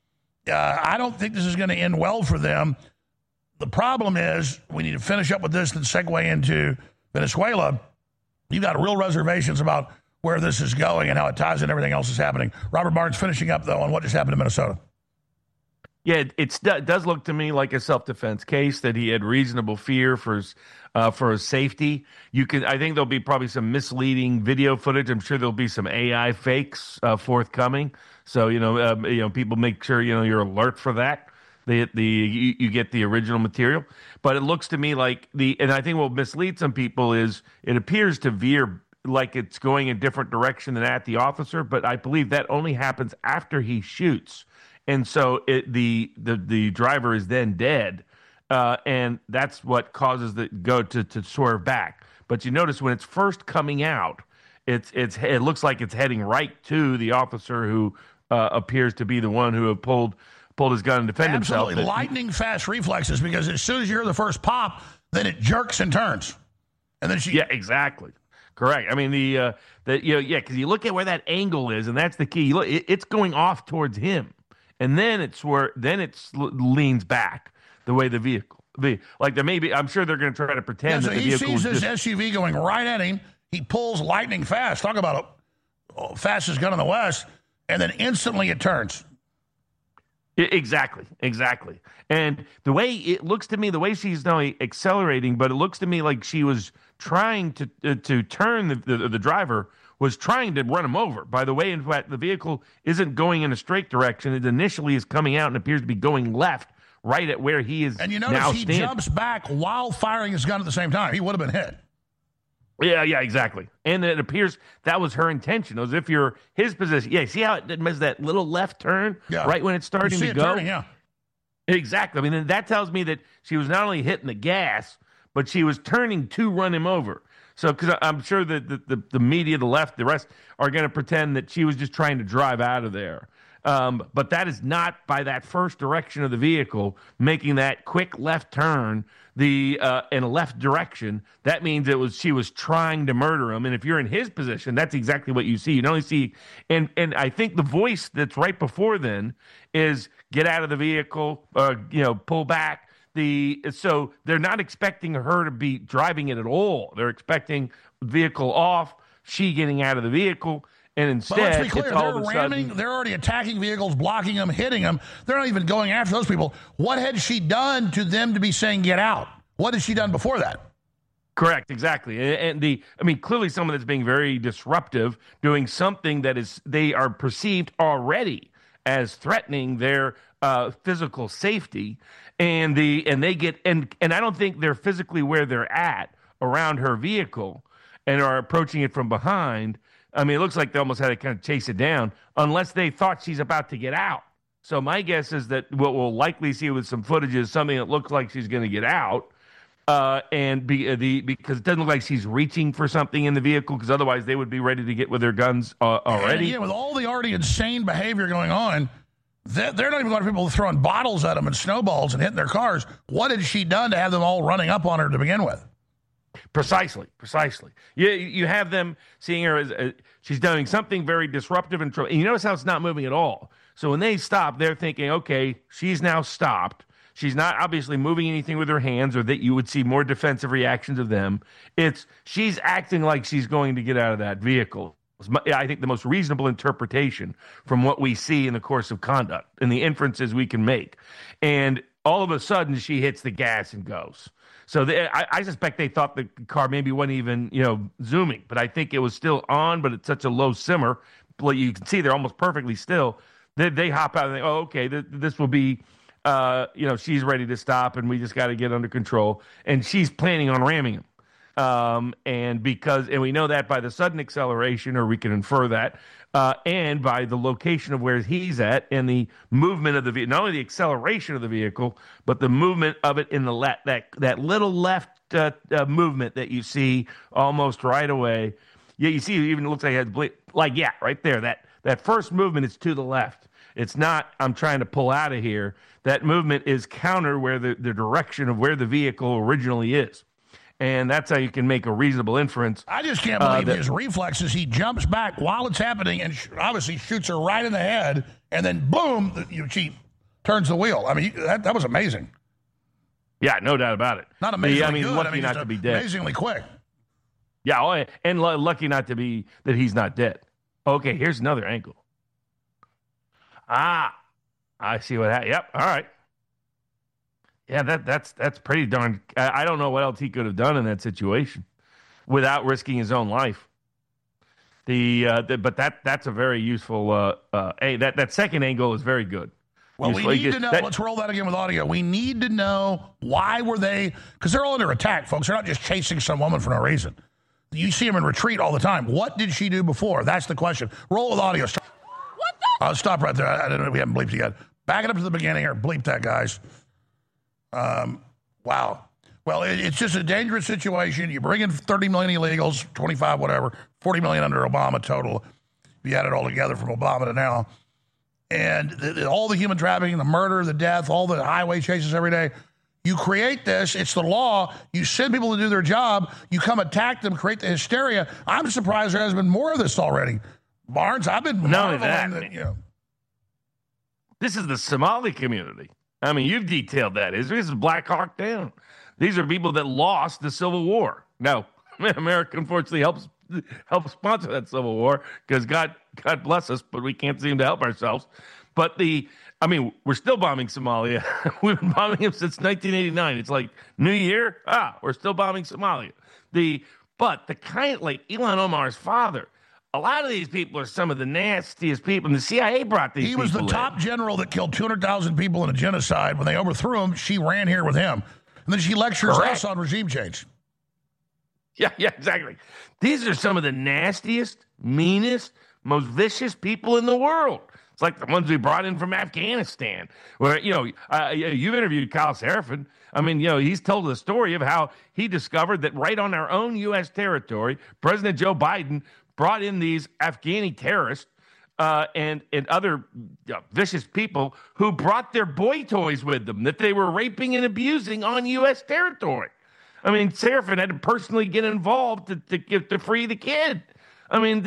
I don't think this is going to end well for them. The problem is we need to finish up with this and segue into Venezuela. You've got real reservations about where this is going and how it ties in everything else that's happening. Robert Barnes finishing up, though, on what just happened in Minnesota. Yeah, it does look to me like a self-defense case that he had reasonable fear for his safety. I think there'll be probably some misleading video footage. I'm sure there'll be some AI fakes forthcoming. So people make sure you're alert for that. You get the original material. But it looks to me like and I think what will mislead some people is it appears to veer like it's going a different direction than at the officer. But I believe that only happens after he shoots. And so the driver is then dead, and that's what causes the go to swerve back. But you notice when it's first coming out, it looks like it's heading right to the officer who appears to be the one who had pulled his gun and defended himself. Absolutely, lightning fast reflexes, because as soon as you hear the first pop, then it jerks and turns, and then yeah, exactly. Correct. I mean, because you look at where that angle is, and that's the key. It's going off towards him. And then it leans back the way the vehicle. I'm sure they're going to try to pretend that the vehicle he sees this SUV going right at him. He pulls lightning fast. Talk about fastest gun in the West, and then instantly it turns. Exactly. And the way it looks to me, the way she's now accelerating, but it looks to me like she was trying to turn the driver. Was trying to run him over. By the way, in fact, the vehicle isn't going in a straight direction. It initially is coming out and appears to be going left, right at where he is. And you notice he jumps back while firing his gun at the same time. He would have been hit. Yeah, exactly. And it appears that was her intention. As if you're his position. Yeah, see how it makes that little left turn right when it's starting to go? Turning, yeah. Exactly. I mean, that tells me that she was not only hitting the gas, but she was turning to run him over. So, because I'm sure that the media, the left, the rest are going to pretend that she was just trying to drive out of there. But that is not by that first direction of the vehicle making that quick left turn in a left direction. That means she was trying to murder him. And if you're in his position, that's exactly what you see. You only see, and I think the voice that's right before then is get out of the vehicle, pull back. So they're not expecting her to be driving it at all. They're expecting vehicle off, she getting out of the vehicle, and instead, let's be clear, it's all of a sudden, they're already attacking vehicles, blocking them, hitting them. They're not even going after those people. What had she done to them to be saying get out? What had she done before that? Correct, exactly. And clearly someone that's being very disruptive, doing something that they are perceived already as threatening their physical safety. And I don't think they're physically where they're at around her vehicle and are approaching it from behind. I mean, it looks like they almost had to kind of chase it down unless they thought she's about to get out. So my guess is that what we'll likely see with some footage is something that looks like she's going to get out. Because it doesn't look like she's reaching for something in the vehicle, because otherwise they would be ready to get with their guns already. And again, with all the already insane behavior going on, they're not even going to people throwing bottles at them and snowballs and hitting their cars. What had she done to have them all running up on her to begin with? Precisely. You have them seeing her as she's doing something very disruptive and you notice how it's not moving at all. So when they stop, they're thinking, okay, she's now stopped. She's not obviously moving anything with her hands, or that you would see more defensive reactions of them. She's acting like she's going to get out of that vehicle. I think the most reasonable interpretation from what we see in the course of conduct and the inferences we can make. And all of a sudden, she hits the gas and goes. So I suspect they thought the car maybe wasn't even, zooming, but I think it was still on, but it's such a low simmer. Well, you can see they're almost perfectly still. They hop out and think, oh, okay, this will be, she's ready to stop and we just got to get under control. And she's planning on ramming him. And we know that by the sudden acceleration, or we can infer that, and by the location of where he's at and the movement of the vehicle, not only the acceleration of the vehicle, but the movement of it in the that little left movement that you see almost right away. Yeah, you see, it even looks like it has right there. That first movement is to the left. It's not, I'm trying to pull out of here. That movement is counter where the direction of where the vehicle originally is. And that's how you can make a reasonable inference. I just can't believe his reflexes. He jumps back while it's happening and obviously shoots her right in the head. And then, boom, she turns the wheel. I mean, that was amazing. Yeah, no doubt about it. Not amazingly good. Lucky not to be dead. Amazingly quick. Yeah, and lucky not to be that he's not dead. Okay, here's another angle. I see what happened. Yep, all right. Yeah, that's pretty darn. I don't know what else he could have done in that situation without risking his own life. But that's a very useful. That second angle is very good. Well, we need to know. Let's roll that again with audio. We need to know why were they? Because they're all under attack, folks. They're not just chasing some woman for no reason. You see them in retreat all the time. What did she do before? That's the question. Roll with audio. Stop right there. I don't know. We haven't bleeped it yet. Back it up to the beginning here. Bleep that, guys. Wow. Well, it's just a dangerous situation. You bring in 30 million illegals, 25, whatever, 40 million under Obama total. If you add it all together from Obama to now. And all the human trafficking, the murder, the death, all the highway chases every day. You create this. It's the law. You send people to do their job. You come attack them, create the hysteria. I'm surprised there hasn't been more of this already. Barnes, I've been marveling that. This is the Somali community. I mean, you've detailed that. This is Black Hawk Down. These are people that lost the Civil War. Now, America unfortunately helps sponsor that Civil War because God bless us, but we can't seem to help ourselves. But we're still bombing Somalia. We've been bombing them since 1989. It's like New Year. We're still bombing Somalia. But the kind like Ilhan Omar's father. A lot of these people are some of the nastiest people. And the CIA brought these people in. He was the top general that killed 200,000 people in a genocide. When they overthrew him, she ran here with him. And then she lectures us on regime change. Yeah, exactly. These are some of the nastiest, meanest, most vicious people in the world. It's like the ones we brought in from Afghanistan. Where, you've interviewed Kyle Seraphin. I mean, he's told the story of how he discovered that right on our own U.S. territory, President Joe Biden brought in these Afghani terrorists and other vicious people who brought their boy toys with them that they were raping and abusing on U.S. territory. I mean, Seraphin had to personally get involved to free the kid. I mean,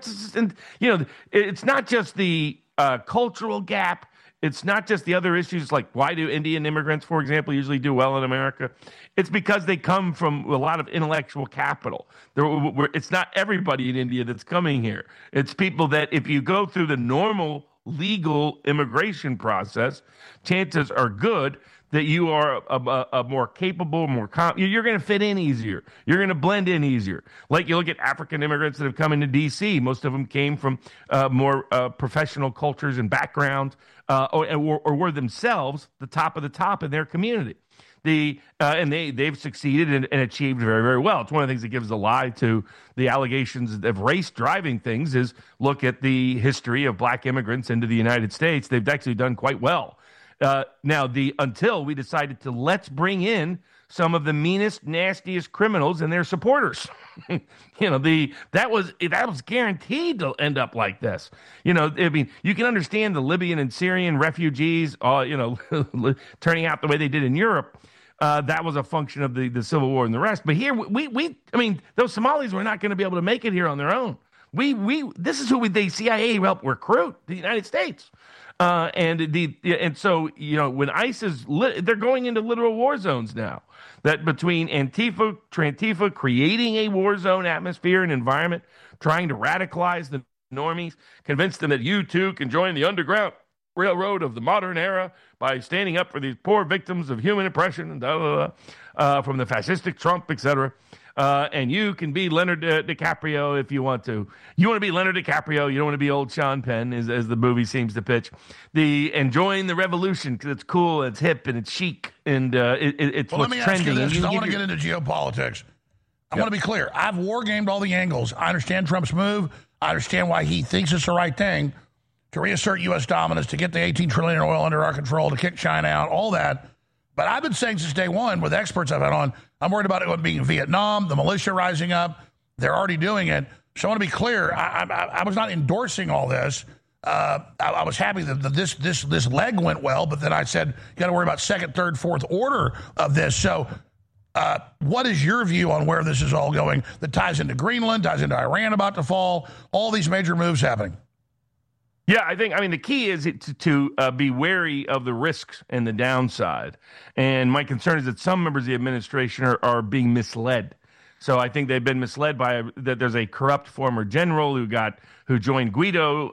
it's not just the cultural gap. It's not just the other issues like why do Indian immigrants, for example, usually do well in America? It's because they come from a lot of intellectual capital. It's not everybody in India that's coming here. It's people that if you go through the normal legal immigration process, chances are good that you are a more capable, you're going to fit in easier. You're going to blend in easier. Like you look at African immigrants that have come into D.C. Most of them came from more professional cultures and backgrounds or were themselves the top of the top in their community. And they've succeeded and achieved very, very well. It's one of the things that gives a lie to the allegations of race driving things is look at the history of black immigrants into the United States. They've actually done quite well. Until we decided to let's bring in some of the meanest, nastiest criminals and their supporters. That was guaranteed to end up like this. You can understand the Libyan and Syrian refugees, turning out the way they did in Europe. That was a function of the Civil War and the rest. But here, those Somalis were not going to be able to make it here on their own. This is who the CIA helped recruit, the United States. So when ISIS they're going into literal war zones now. That between Antifa creating a war zone atmosphere and environment, trying to radicalize the normies, convince them that you too can join the underground railroad of the modern era by standing up for these poor victims of human oppression and from the fascistic Trump, etc. And you can be Leonard DiCaprio if you want to. You want to be Leonard DiCaprio. You don't want to be old Sean Penn, as the movie seems to pitch. And join the revolution because it's cool, it's hip, and it's chic, and it's what's trending. Let me ask you this, because I want to get into geopolitics. I want to be clear. I've war-gamed all the angles. I understand Trump's move. I understand why he thinks it's the right thing to reassert U.S. dominance, to get the $18 trillion in oil under our control, to kick China out, all that. But I've been saying since day one with experts I've had on, I'm worried about it being Vietnam, the militia rising up. They're already doing it. So I want to be clear. I was not endorsing all this. I was happy that this leg went well, but then I said, you got to worry about second, third, fourth order of this. So what is your view on where this is all going that ties into Greenland, ties into Iran about to fall, all these major moves happening? Yeah, I mean, the key is to be wary of the risks and the downside. And my concern is that some members of the administration are being misled. So I think they've been misled by that there's a corrupt former general who joined Guaido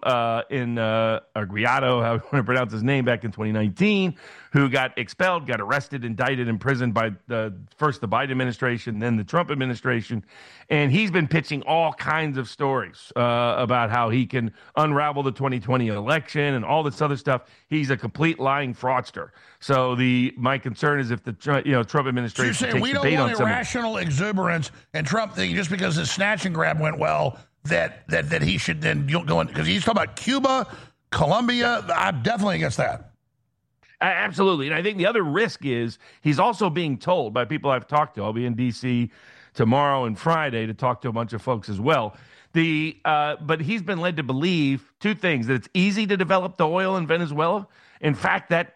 or Guaido, how you want to pronounce his name, back in 2019, who got expelled, got arrested, indicted, imprisoned by first the Biden administration, then the Trump administration. And he's been pitching all kinds of stories about how he can unravel the 2020 election and all this other stuff. He's a complete lying fraudster. So my concern is if the Trump administration so you're saying takes we the don't bait want on some irrational exuberance and Trump thinking just because his snatch and grab went well that he should then go in, because he's talking about Cuba, Colombia. I'm definitely against that. Absolutely. And I think the other risk is he's also being told by people I've talked to. I'll be in D.C. tomorrow and Friday to talk to a bunch of folks as well. But he's been led to believe two things: that it's easy to develop the oil in Venezuela. In fact, that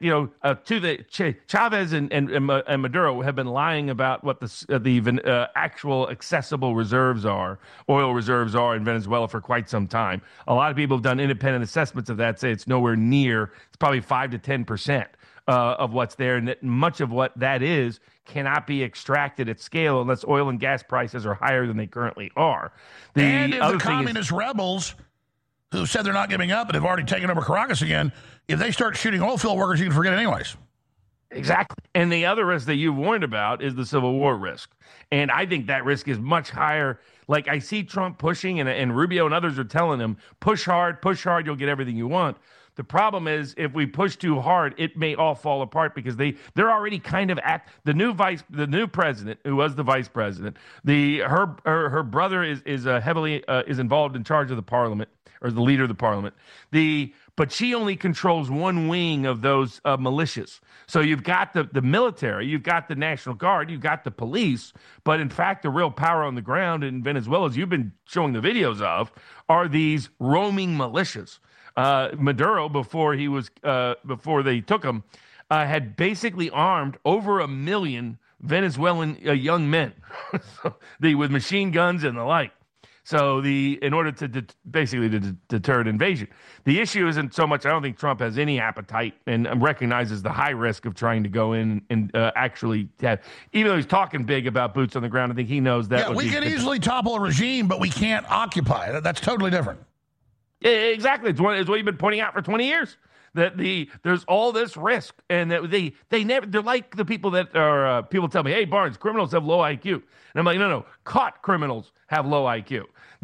Chavez and Maduro have been lying about what the actual accessible reserves are, oil reserves are in Venezuela for quite some time. A lot of people have done independent assessments of that, say it's nowhere near. It's probably 5 to 10% of what's there, and that much of what that is cannot be extracted at scale unless oil and gas prices are higher than they currently are. And if the communist rebels who said they're not giving up and have already taken over Caracas again, if they start shooting oil field workers, you can forget it anyways. Exactly. And the other risk that you've warned about is the civil war risk. And I think that risk is much higher. Like, I see Trump pushing, and Rubio and others are telling him, push hard, you'll get everything you want. The problem is, if we push too hard, it may all fall apart, because they're already kind of at the new president, who was the vice president. Her brother is heavily involved in charge of the parliament, or the leader of the parliament. But she only controls one wing of those militias. So you've got the military, you've got the National Guard, you've got the police, but in fact, the real power on the ground in Venezuela, as you've been showing the videos of, are these roaming militias. Maduro, before they took him, had basically armed over 1 million Venezuelan young men, with machine guns and the like. So in order to basically deter an invasion. The issue isn't so much, I don't think Trump has any appetite and recognizes the high risk of trying to go in and actually have, even though he's talking big about boots on the ground, I think he knows that. Yeah, we can easily topple a regime, but we can't occupy it. That's totally different. Exactly. It's what you've been pointing out for 20 years. That there's all this risk, and that they're like the people that are people tell me, hey, Barnes, criminals have low IQ, and I'm like, no, caught criminals have low IQ.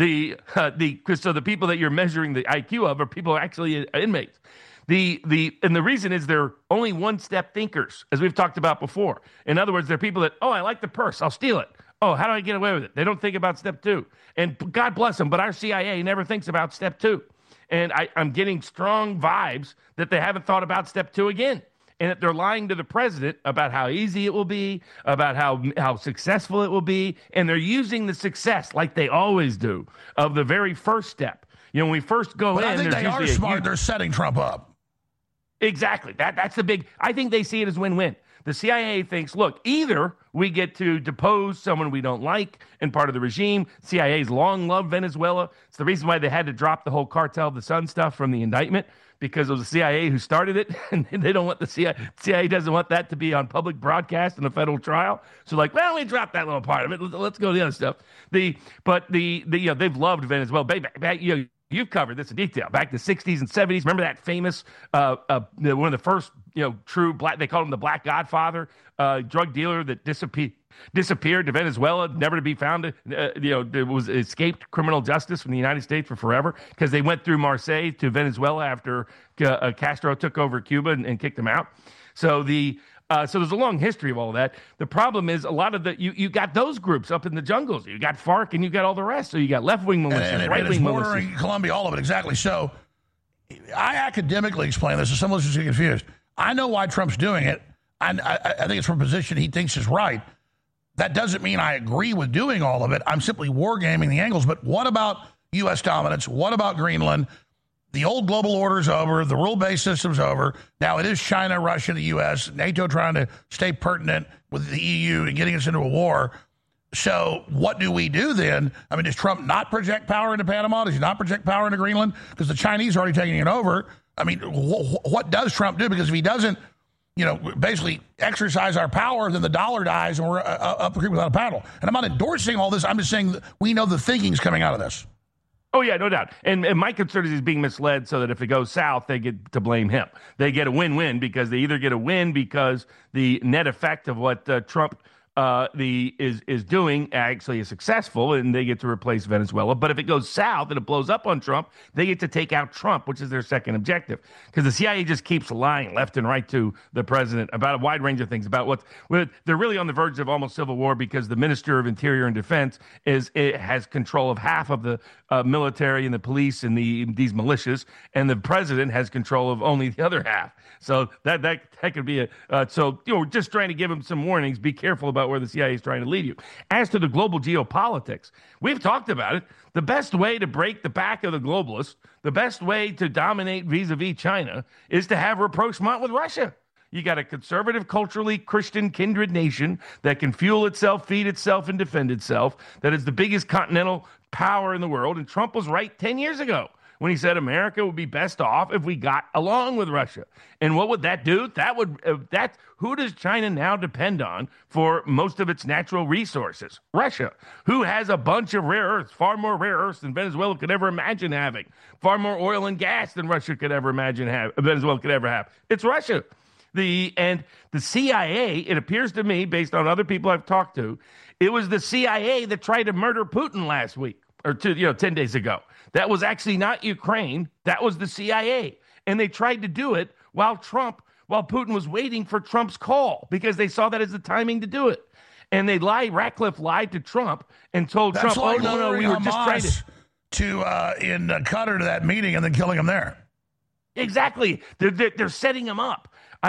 So the people that you're measuring the IQ of are people who are actually inmates. And the reason is they're only one-step thinkers, as we've talked about before. In other words, they're people that, I like the purse, I'll steal it. Oh, how do I get away with it? They don't think about step 2. And God bless them, but our CIA never thinks about step 2. And I'm getting strong vibes that they haven't thought about step 2 again. And that they're lying to the president about how easy it will be, about how successful it will be. And they're using the success, like they always do, of the very first step. When we first go in, I think they are smart. They're setting Trump up. Exactly. That's the big, I think they see it as win-win. The CIA thinks, look, either we get to depose someone we don't like and part of the regime. CIA's long loved Venezuela. It's the reason why they had to drop the whole Cartel of the Sun stuff from the indictment, because it was the CIA who started it, and they don't want the CIA doesn't want that to be on public broadcast in a federal trial. So we drop that little part of it. Let's go to the other stuff. They've loved Venezuela. You've covered this in detail. Back to the 60s and 70s. Remember that famous, one of the first, true black, they called him the Black Godfather, drug dealer that disappeared to Venezuela, never to be found, was escaped criminal justice from the United States for forever, because they went through Marseille to Venezuela after Castro took over Cuba and kicked them out. So So there's a long history of all that. The problem is a lot of you got those groups up in the jungles. You got FARC and you got all the rest. So you got left-wing militias, right-wing militias. Bordering Colombia, all of it, exactly. So I academically explain this, and some listeners are confused. I know why Trump's doing it. I think it's from a position he thinks is right. That doesn't mean I agree with doing all of it. I'm simply wargaming the angles. But what about U.S. dominance? What about Greenland? The old global order's over. The rule-based system's over. Now it is China, Russia, the U.S., NATO trying to stay pertinent with the EU and getting us into a war. So what do we do then? I mean, does Trump not project power into Panama? Does he not project power into Greenland? Because the Chinese are already taking it over. I mean, what does Trump do? Because if he doesn't, basically exercise our power, then the dollar dies and we're up the creek without a paddle. And I'm not endorsing all this. I'm just saying that we know the thinking's coming out of this. Oh, yeah, no doubt. And my concern is he's being misled so that if it goes south, they get to blame him. They get a win-win because they either get a win because the net effect of what Trump is doing actually is successful and they get to replace Venezuela. But if it goes south and it blows up on Trump, they get to take out Trump, which is their second objective. Because the CIA just keeps lying left and right to the president about a wide range of things, about they're really on the verge of almost civil war because the Minister of Interior and Defense has control of half of the military and the police and these militias, and the president has control of only the other half. So that could be we're just trying to give him some warnings. Be careful about where the CIA is trying to lead you. As to the global geopolitics, we've talked about it. The best way to break the back of the globalists, the best way to dominate vis-a-vis China is to have rapprochement with Russia. You got a conservative, culturally Christian kindred nation that can fuel itself, feed itself, and defend itself, that is the biggest continental power in the world. And Trump was right 10 years ago when he said America would be best off if we got along with Russia. And what would that do? Who does China now depend on for most of its natural resources? Russia, who has a bunch of rare earths, far more rare earths than Venezuela could ever imagine having, far more oil and gas than Russia could ever Venezuela could ever have. It's Russia. The CIA, it appears to me, based on other people I've talked to, it was the CIA that tried to murder Putin last week, or 10 days ago. That was actually not Ukraine. That was the CIA. And they tried to do it while Putin was waiting for Trump's call, because they saw that as the timing to do it. And Ratcliffe lied to Trump and told Trump, like no, we were just trying in Qatar to that meeting and then killing him there. Exactly. They're setting him up.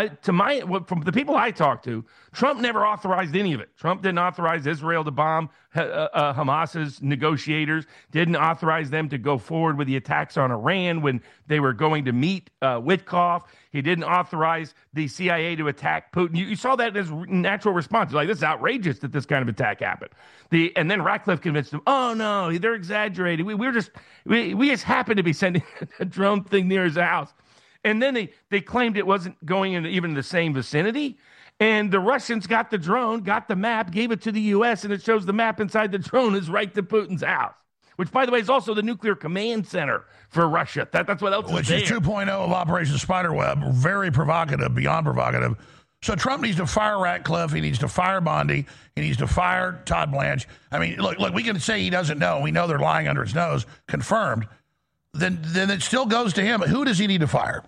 From the people I talked to, Trump never authorized any of it. Trump didn't authorize Israel to bomb Hamas's negotiators, didn't authorize them to go forward with the attacks on Iran when they were going to meet Witkoff. He didn't authorize the CIA to attack Putin. You saw that as natural response. Like, this is outrageous that this kind of attack happened. And then Ratcliffe convinced them, oh, no, they're exaggerating. We just happened to be sending a drone thing near his house. And then they claimed it wasn't going in even the same vicinity. And the Russians got the drone, got the map, gave it to the U.S., and it shows the map inside the drone is right to Putin's house, which, by the way, is also the nuclear command center for Russia. That's what else which is there. Which is 2.0 of Operation Spiderweb. Very provocative, beyond provocative. So Trump needs to fire Ratcliffe. He needs to fire Bondi. He needs to fire Todd Blanche. I mean, look, we can say he doesn't know. We know they're lying under his nose, confirmed. Then it still goes to him. Who does he need to fire?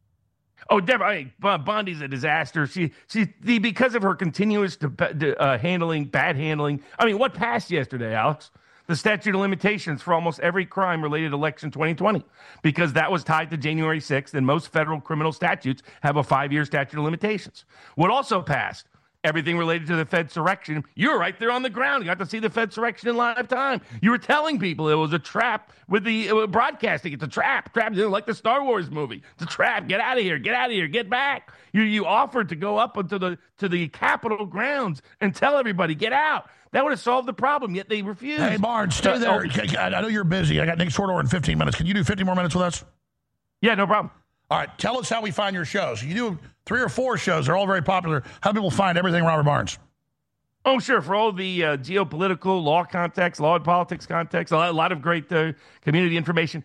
Oh, Deborah, Bondi's a disaster. Because of her continuous bad handling. I mean, what passed yesterday, Alex? The statute of limitations for almost every crime related to election 2020, because that was tied to January 6th, and most federal criminal statutes have a 5-year statute of limitations. What also passed? Everything related to the Fedsurrection. You were right there on the ground. You got to see the Fedsurrection in live time. You were telling people it was a trap with the broadcasting. It's a trap. Like the Star Wars movie. It's a trap. Get out of here. Get out of here. Get back. You offered to go up to the Capitol grounds and tell everybody, get out. That would have solved the problem, yet they refused. Hey, Barnes, stay there. I know you're busy. I got Nick Sortor in 15 minutes. Can you do 50 more minutes with us? Yeah, no problem. All right, tell us how we find your shows. You do 3 or 4 shows. They're all very popular. How do people find everything Robert Barnes? Oh, sure. For all the geopolitical, law context, law and politics context, a lot of great community information.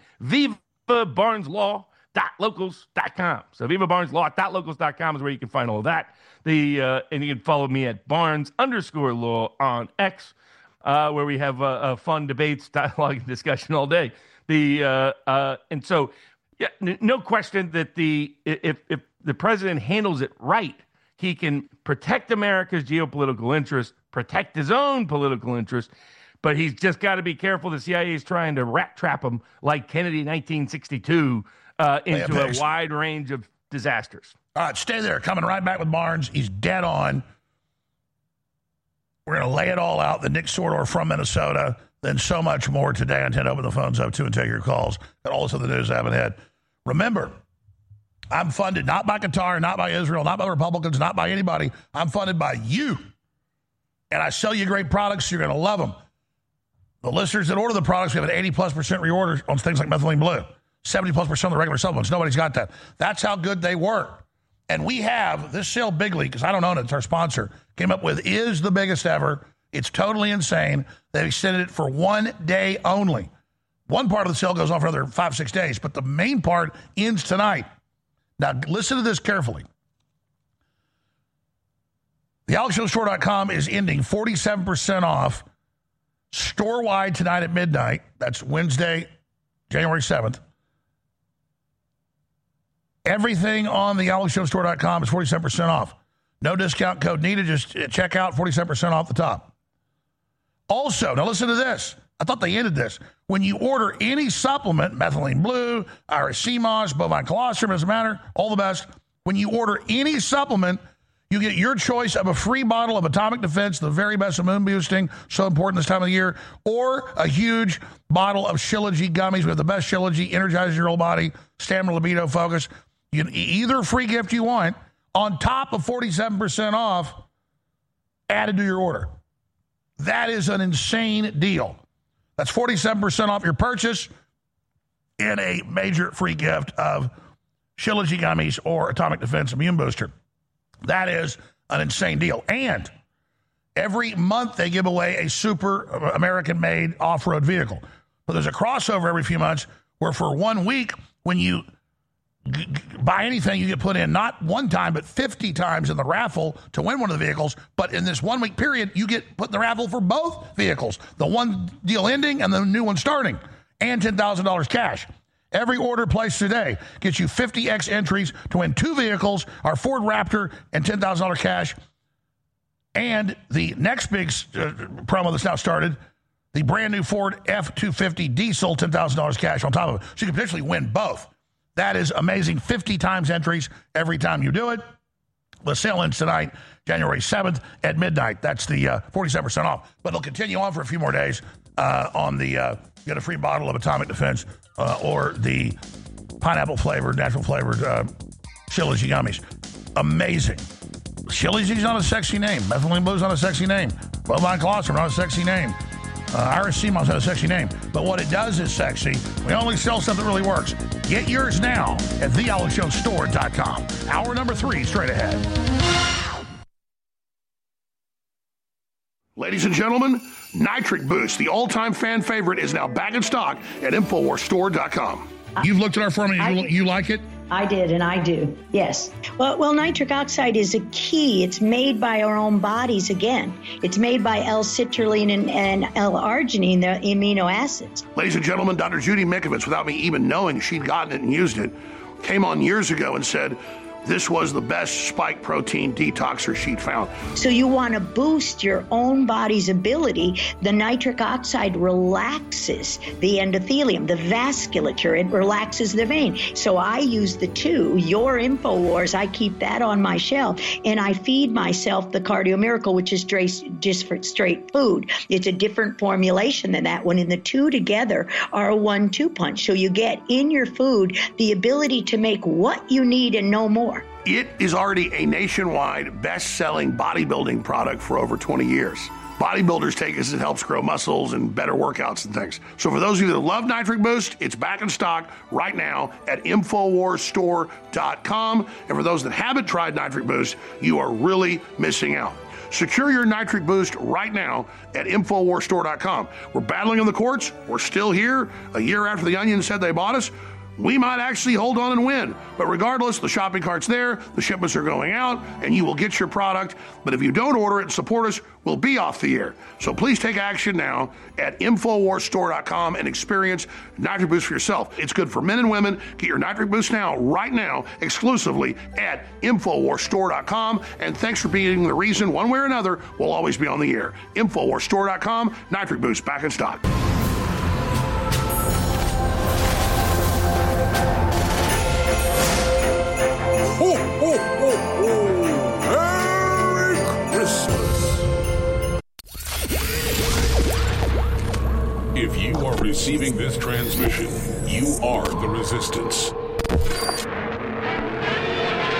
VivaBarnesLaw.locals.com. So VivaBarnesLaw.locals.com is where you can find all of that. And you can follow me at Barnes_Law on X, where we have fun debates, dialogue, and discussion all day. And so, yeah, no question that if the president handles it right, he can protect America's geopolitical interests, protect his own political interests, but he's just got to be careful. The CIA is trying to rat trap him like Kennedy in 1962 into a wide range of disasters. All right, stay there. Coming right back with Barnes. He's dead on. We're going to lay it all out. The Nick Sordor from Minnesota. Then so much more today on 10. Open the phones up, too, and take your calls. And all this other news I haven't had. Remember, I'm funded not by Qatar, not by Israel, not by the Republicans, not by anybody. I'm funded by you. And I sell you great products. You're going to love them. The listeners that order the products, we have an 80+% reorder on things like methylene blue. 70+% of the regular supplements. Nobody's got that. That's how good they work. And we have this sale Big League, because I don't own it, it's our sponsor, came up with is the biggest ever. It's totally insane. They've extended it for 1 day only. One part of the sale goes on for another 5-6 days, but the main part ends tonight. Now, listen to this carefully. The AlexJonesStore.com is ending 47% off store-wide tonight at midnight. That's Wednesday, January 7th. Everything on the AlexJonesStore.com is 47% off. No discount code needed. Just check out 47% off the top. Also, now listen to this. I thought they ended this. When you order any supplement, methylene blue, Irish sea moss, bovine colostrum, doesn't matter, all the best. When you order any supplement, you get your choice of a free bottle of Atomic Defense, the very best immune boosting, so important this time of the year, or a huge bottle of Shilajit gummies. We have the best Shilajit, energizes your whole body, stamina, libido, focus. Either free gift you want, on top of 47% off, added to your order. That is an insane deal. That's 47% off your purchase and a major free gift of Shilajit gummies or Atomic Defense Immune Booster. That is an insane deal. And every month they give away a super American-made off-road vehicle. But there's a crossover every few months where for 1 week, when you buy anything, you get put in not one time, but 50 times in the raffle to win one of the vehicles. But in this 1 week period, you get put in the raffle for both vehicles, the one deal ending and the new one starting, and $10,000 cash. Every order placed today gets you 50x entries to win 2 vehicles, our Ford Raptor, and $10,000 cash. And the next big promo that's now started, the brand new Ford F-250 diesel, $10,000 cash on top of it. So you can potentially win both. That is amazing. 50 times entries every time you do it. The sale ends tonight, January 7th at midnight. That's the 47% off. But it'll continue on for a few more days on the, you get a free bottle of Atomic Defense or the pineapple-flavored, natural-flavored Shilajit gummies. Amazing. Shilajit's not a sexy name. Methylene blue's not a sexy name. Bovine colostrum not a sexy name. Irish sea moss has a sexy name. But what it does is sexy. We only sell stuff that really works. Get yours now at thealexjonesstore.com. Hour number 3 straight ahead. Ladies and gentlemen, Nitric Boost, the all-time fan favorite, is now back in stock at InfoWarsStore.com. You've looked at our formula. You like it? I did, and I do, yes. Well, nitric oxide is a key. It's made by our own bodies again. It's made by L-citrulline and L-arginine, the amino acids. Ladies and gentlemen, Dr. Judy Mikovits, without me even knowing she'd gotten it and used it, came on years ago and said this was the best spike protein detoxer she'd found. So you want to boost your own body's ability. The nitric oxide relaxes the endothelium, the vasculature. It relaxes the vein. So I use the 2. Your InfoWars, I keep that on my shelf, and I feed myself the Cardio Miracle, which is just for straight food. It's a different formulation than that one, and the 2 together are a 1-2 punch. So you get in your food the ability to make what you need and no more. It is already a nationwide best-selling bodybuilding product for over 20 years. Bodybuilders take it as it helps grow muscles and better workouts and things. So for those of you that love Nitric Boost, it's back in stock right now at InfoWarsStore.com. And for those that haven't tried Nitric Boost, you are really missing out. Secure your Nitric Boost right now at InfoWarsStore.com. We're battling in the courts. We're still here. A year after the Onion said they bought us, we might actually hold on and win. But regardless, the shopping cart's there, the shipments are going out, and you will get your product. But if you don't order it and support us, we'll be off the air. So please take action now at InfoWarsStore.com and experience Nitric Boost for yourself. It's good for men and women. Get your Nitric Boost now, right now, exclusively at InfoWarsStore.com. And thanks for being the reason, one way or another, we'll always be on the air. InfoWarsStore.com, Nitric Boost back in stock. Ho, ho, ho, ho! Merry Christmas! If you are receiving this transmission, you are the Resistance.